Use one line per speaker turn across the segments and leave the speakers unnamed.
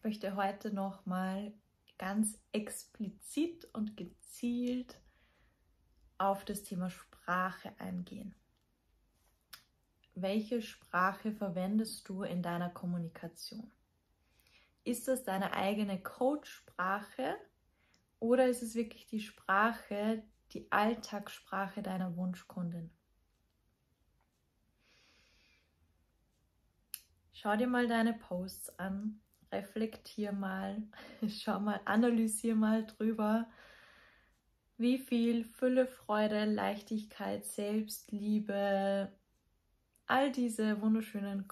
Ich möchte heute nochmal ganz explizit und gezielt auf das Thema Sprache eingehen. Welche Sprache verwendest du in deiner Kommunikation? Ist das deine eigene Coach-Sprache oder ist es wirklich die Sprache, die Alltagssprache deiner Wunschkundin? Schau dir mal deine Posts an, reflektier mal, schau mal, analysier mal drüber, wie viel Fülle, Freude, Leichtigkeit, Selbstliebe, all diese wunderschönen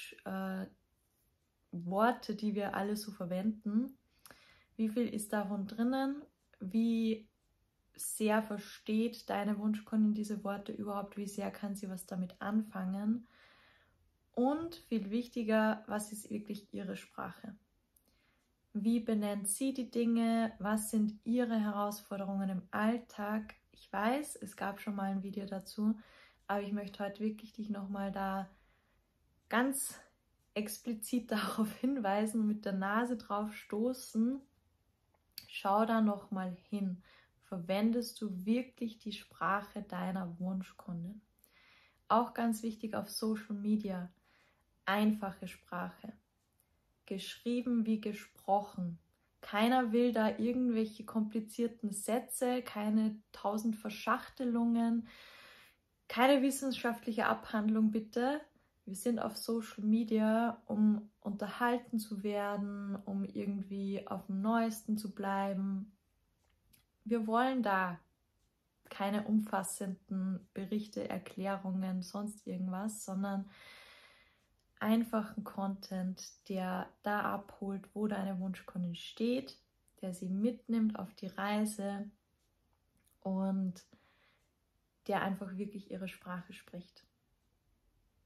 Coach-Worte, die wir alle so verwenden, wie viel ist davon drinnen, wie sehr versteht deine Wunschkundin diese Worte überhaupt, wie sehr kann sie was damit anfangen und viel wichtiger, was ist wirklich ihre Sprache? Wie benennt sie die Dinge? Was sind ihre Herausforderungen im Alltag? Ich weiß, es gab schon mal ein Video dazu, aber ich möchte heute wirklich dich nochmal da ganz explizit darauf hinweisen, mit der Nase drauf stoßen. Schau da nochmal hin. Verwendest du wirklich die Sprache deiner Wunschkundin? Auch ganz wichtig auf Social Media. Einfache Sprache. Geschrieben wie gesprochen. Keiner will da irgendwelche komplizierten Sätze, keine 1000 Verschachtelungen, keine wissenschaftliche Abhandlung bitte. Wir sind auf Social Media, um unterhalten zu werden, um irgendwie auf dem Neuesten zu bleiben. Wir wollen da keine umfassenden Berichte, Erklärungen, sonst irgendwas, sondern einfachen Content, der da abholt, wo deine Wunschkundin steht, der sie mitnimmt auf die Reise und der einfach wirklich ihre Sprache spricht.